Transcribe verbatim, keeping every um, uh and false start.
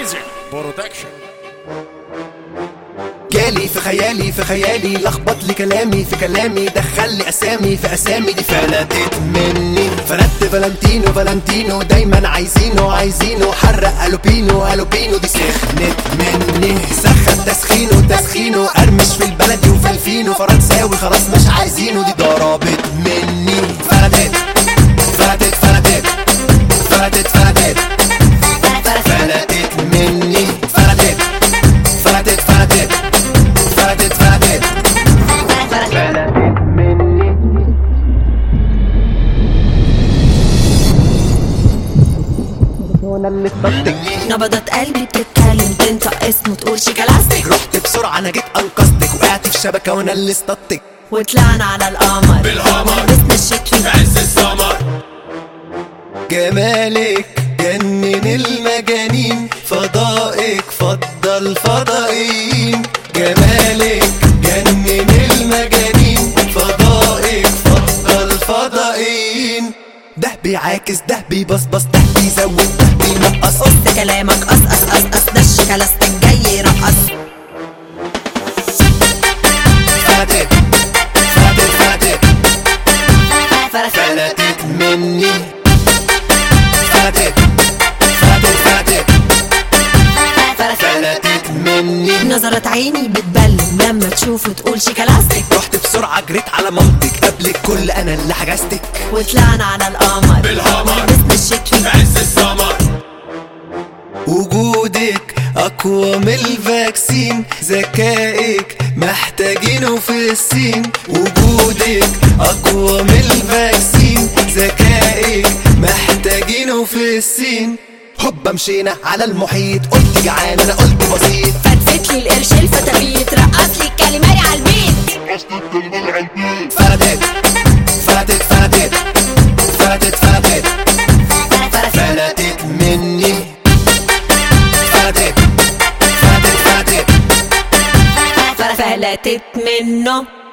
ميوزك برودكشن. جالي في خيالي في خيالي لخبط لي كلامي في كلامي دخل لي اسامي في اسامي دي فلتت مني فلت فالنتينو فالنتينو دايما عايزينه عايزينه حرق الوبينو الوبينو دي سخنت مني سخن تسخينه تسخينه ارمش في البلدي وفي الفينو فرنساوي خلاص مش عايزينه دي ضربت مني فلتت فلتت فلتت فلتت فلتت فلتت مني فلتت فلتت فلتت فلتت فلتت فلتت مني. وانا اللي اتصدق نبضات قلبي بتتكلم تنطق اسمه تقول شيكالاستيك رحت بسرعة انا جيت انقذتك وقعت في شبكة وانا اللي اصطدتك وطلعنا على القمر بالقمر باسم الشتوي في عز السمر. جمالك جنن المجانين فضائك فضل فضائين جمالك جنن المجانين فضائك فضل فضائين ده بيعاكس ده بيبصبص ده بيزود ده بينقص قص كلامك قص قص قص قص ده الشيكالاستيك جاي يرقص فلتت فلتت فلتت فلتت مني فلتت فلتت فلتت فلتت مني. نظرة عيني بتبلم لما تشوفه تقول شيكالاستيك رحت بسرعة جريت على مامتك قبل الكل انا اللي حجزتك وطلعنا على القمر بالقمر باسم الشتوي في عز السمر. وجودك اقوى من الفاكسين ذكائك محتاجينه في السين وجودك اقوى من الفاكسين ذكائك محتاجينه في السين هوبا مشينا على المحيط قلت جعان انا قلت بسيط فتفت لي القرش الفتافيت رقص لي الكاليماري على البيت فلتت فلتت فلتت فلتت فلتت فلتت مني فلتت فلتت فلتت فلتت منه.